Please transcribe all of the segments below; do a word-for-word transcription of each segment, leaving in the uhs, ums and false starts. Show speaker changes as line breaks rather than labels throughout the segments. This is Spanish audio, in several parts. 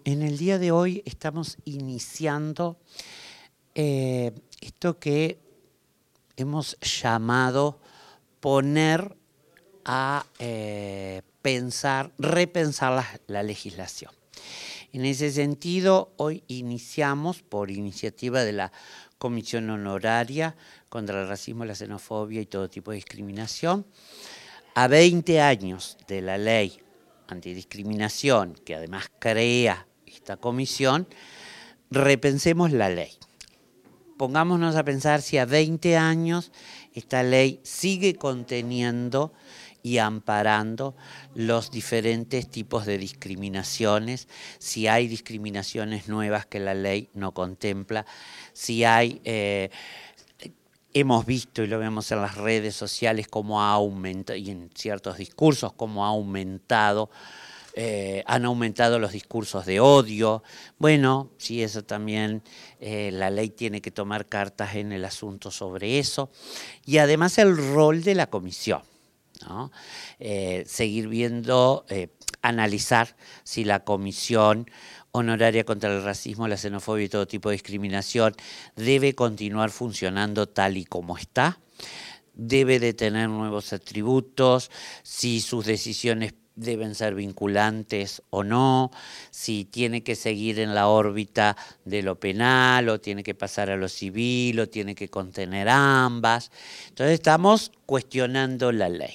En el día de hoy estamos iniciando eh, esto que hemos llamado poner a eh, pensar, repensar la, la legislación. En ese sentido, hoy iniciamos, por iniciativa de la Comisión Honoraria contra el Racismo, la Xenofobia y todo tipo de discriminación, a veinte años de la ley antidiscriminación, que además crea esta comisión, repensemos la ley. Pongámonos a pensar si a veinte años esta ley sigue conteniendo y amparando los diferentes tipos de discriminaciones, si hay discriminaciones nuevas que la ley no contempla, si hay... Eh, hemos visto y lo vemos en las redes sociales cómo ha aumentado, y en ciertos discursos, cómo ha aumentado, eh, han aumentado los discursos de odio. Bueno, sí, eso también, eh, la ley tiene que tomar cartas en el asunto sobre eso. Y además el rol de la comisión, ¿no? Eh, seguir viendo, eh, analizar si la comisión honoraria contra el racismo, la xenofobia y todo tipo de discriminación debe continuar funcionando tal y como está, debe de tener nuevos atributos, si sus decisiones deben ser vinculantes o no, si tiene que seguir en la órbita de lo penal o tiene que pasar a lo civil o tiene que contener ambas. Entonces estamos cuestionando la ley.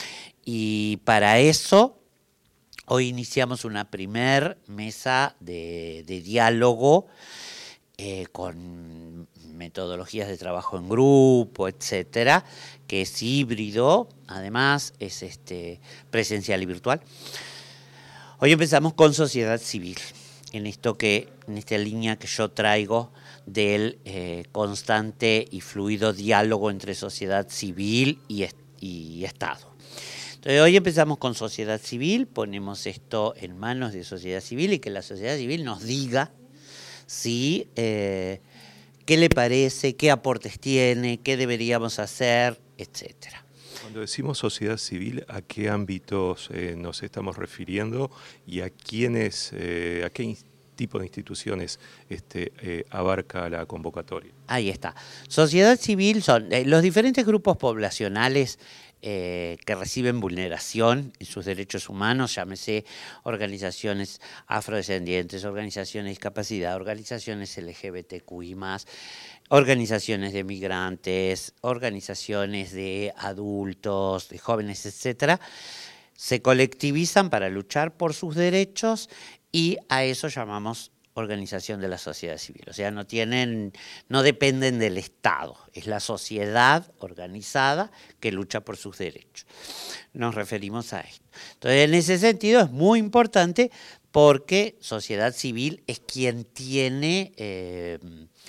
Y para eso hoy iniciamos una primer mesa de, de diálogo eh, con metodologías de trabajo en grupo, etcétera, que es híbrido, además es este, presencial y virtual. Hoy empezamos con sociedad civil, en esto que, en esta línea que yo traigo del eh, constante y fluido diálogo entre sociedad civil y, y Estado. Entonces, hoy empezamos con sociedad civil, ponemos esto en manos de sociedad civil y que la sociedad civil nos diga si, eh, qué le parece, qué aportes tiene, qué deberíamos hacer, etcétera.
Cuando decimos sociedad civil, ¿a qué ámbitos eh, nos estamos refiriendo y a quiénes, eh, a qué tipo de instituciones este, eh, abarca la convocatoria?
Ahí está. Sociedad civil son eh, los diferentes grupos poblacionales Eh, que reciben vulneración en sus derechos humanos, llámese organizaciones afrodescendientes, organizaciones de discapacidad, organizaciones L G B T Q I más, organizaciones de migrantes, organizaciones de adultos, de jóvenes, etcétera, se colectivizan para luchar por sus derechos y a eso llamamos organización de la sociedad civil, o sea, no tienen, no dependen del Estado, es la sociedad organizada que lucha por sus derechos. Nos referimos a esto. Entonces, en ese sentido es muy importante porque sociedad civil es quien tiene eh,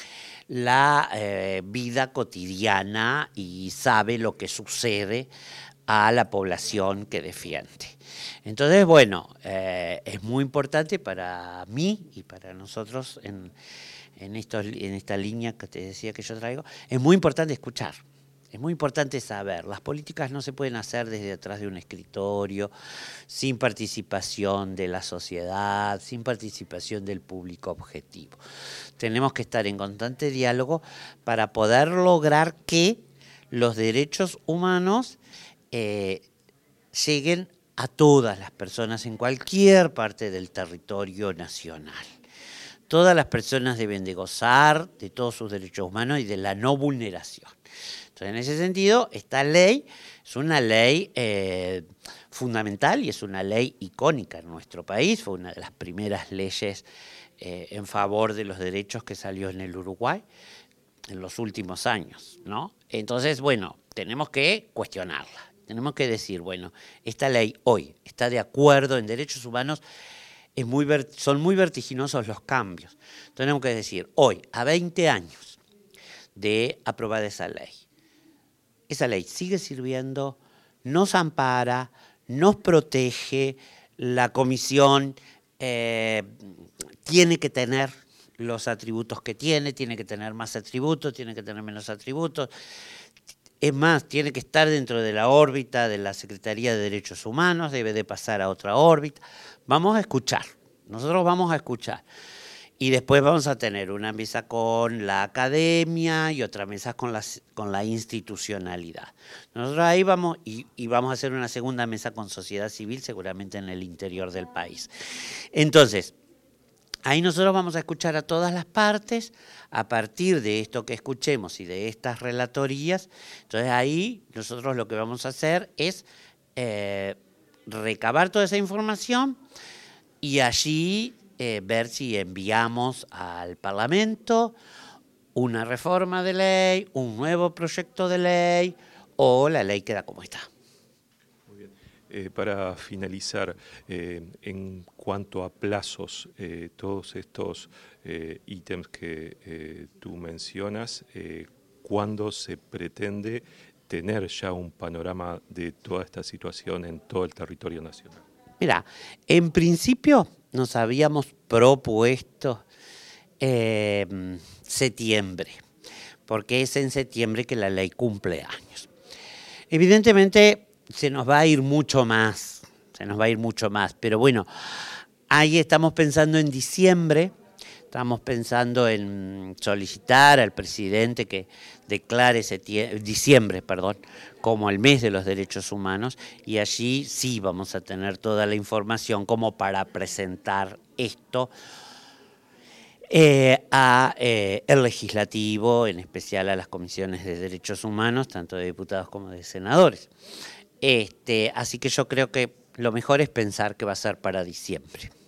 la eh, vida cotidiana y sabe lo que sucede a la población que defiende. Entonces, bueno, eh, es muy importante para mí y para nosotros en, en, estos, en esta línea que te decía que yo traigo, es muy importante escuchar, es muy importante saber. Las políticas no se pueden hacer desde atrás de un escritorio, sin participación de la sociedad, sin participación del público objetivo. Tenemos que estar en constante diálogo para poder lograr que los derechos humanos eh, lleguen a todas las personas en cualquier parte del territorio nacional. Todas las personas deben de gozar de todos sus derechos humanos y de la no vulneración. Entonces, en ese sentido, esta ley es una ley eh, fundamental y es una ley icónica en nuestro país. Fue una de las primeras leyes eh, en favor de los derechos que salió en el Uruguay en los últimos años, ¿no? Entonces, bueno, tenemos que cuestionarla. Tenemos que decir, bueno, esta ley hoy está de acuerdo en derechos humanos, es muy, son muy vertiginosos los cambios. Entonces tenemos que decir, hoy, a veinte años de aprobada esa ley, esa ley sigue sirviendo, nos ampara, nos protege, la comisión eh, tiene que tener los atributos que tiene, tiene que tener más atributos, tiene que tener menos atributos. Es más, tiene que estar dentro de la órbita de la Secretaría de Derechos Humanos, debe de pasar a otra órbita. Vamos a escuchar, nosotros vamos a escuchar. Y después vamos a tener una mesa con la academia y otra mesa con la, con la institucionalidad. Nosotros ahí vamos, y, y vamos a hacer una segunda mesa con sociedad civil, seguramente en el interior del país. Entonces, ahí nosotros vamos a escuchar a todas las partes, a partir de esto que escuchemos y de estas relatorías. Entonces ahí nosotros lo que vamos a hacer es eh, recabar toda esa información y allí eh, ver si enviamos al Parlamento una reforma de ley, un nuevo proyecto de ley o la ley queda como está.
Eh, para finalizar, eh, en cuanto a plazos, eh, todos estos eh, ítems que eh, tú mencionas, eh, ¿cuándo se pretende tener ya un panorama de toda esta situación en todo el territorio nacional?
Mira, en principio nos habíamos propuesto eh, septiembre, porque es en septiembre que la ley cumple años. Evidentemente, se nos va a ir mucho más, se nos va a ir mucho más, pero bueno, ahí estamos pensando en diciembre, estamos pensando en solicitar al presidente que declare diciembre, perdón, como el mes de los derechos humanos, y allí sí vamos a tener toda la información como para presentar esto Eh, a eh, el legislativo, en especial a las comisiones de derechos humanos, tanto de diputados como de senadores. Este, así que yo creo que lo mejor es pensar que va a ser para diciembre.